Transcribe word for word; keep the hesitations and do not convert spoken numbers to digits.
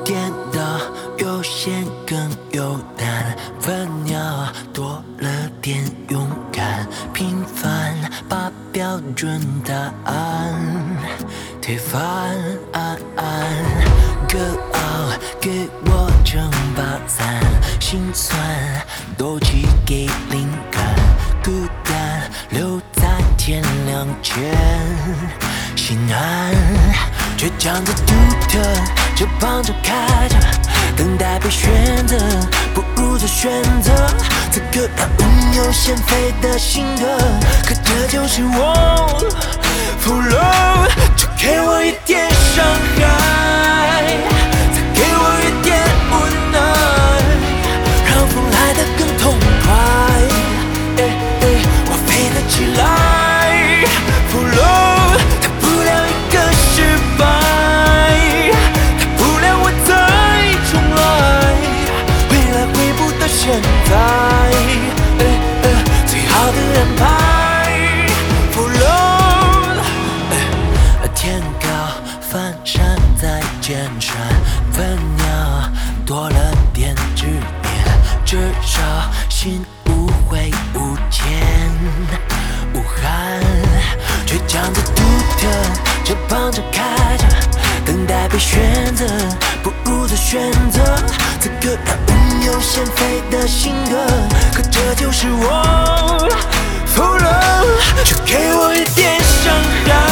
颠倒，有咸更有淡，烦恼多了点勇敢，平凡把标准答案推翻。歌傲给我撑把伞，心酸斗气给灵感，孤单留在天亮前，心安。倔强的独特，车旁着开着，等待被选择，不如再选择。此刻要拥有先飞的性格，可这就是我负了，就给我一点伤害，再给我一点无奈，让风来得更痛快。欸欸，我飞了起来，负了，大不了一个失败，大不了我再重来，未来回不到现在。欸欸，最好的安排，负了。欸，天高翻山再见山，烦恼多了点执念，至少心无悔无欠无憾。倔强的独特，车旁着开着，等待被选择，不如再选择。此刻要拥有先飞的性格，可这就是我负了，就给我一点伤害。